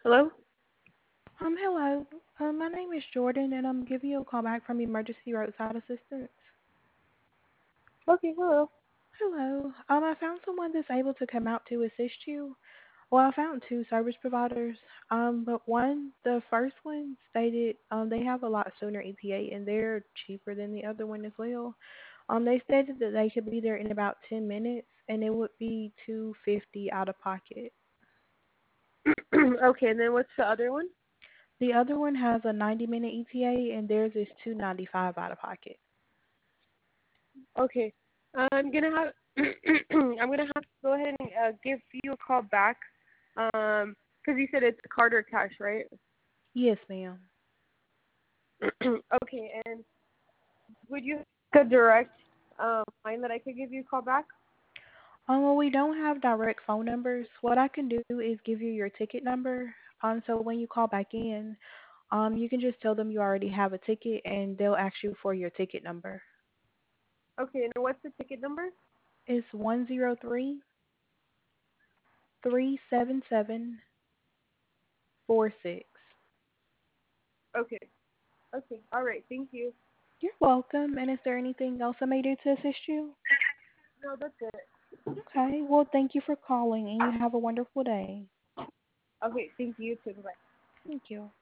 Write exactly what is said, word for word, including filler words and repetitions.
Hello? Um, hello. Um, my name is Jordan, and I'm giving you a call back from Emergency Roadside Assistance. Okay, hello. Hello. Um, I found someone that's able to come out to assist you. Well, I found two service providers. Um, but one, the first one stated um they have a lot sooner E T A and they're cheaper than the other one as well. Um, they stated that they could be there in about ten minutes and it would be two fifty out of pocket. Okay, and then what's the other one? The other one has a ninety minute E T A and theirs is two ninety five out of pocket. Okay. I'm gonna have I'm gonna have to go ahead and uh, give you a call back. Um, because you said it's card or cash, right? Yes, ma'am. Okay, and would you have a direct um line that I could give you a call back? Um, well, we don't have direct phone numbers. What I can do is give you your ticket number. Um, so when you call back in, um, you can just tell them you already have a ticket, and they'll ask you for your ticket number. Okay, and what's the ticket number? It's one zero three three seven seven four six. Okay. Okay. All right. Thank you. You're welcome. And is there anything else I may do to assist you? No, that's it. Okay. Well, thank you for calling, and you have a wonderful day. Okay. Thank you too. Bye. Thank you.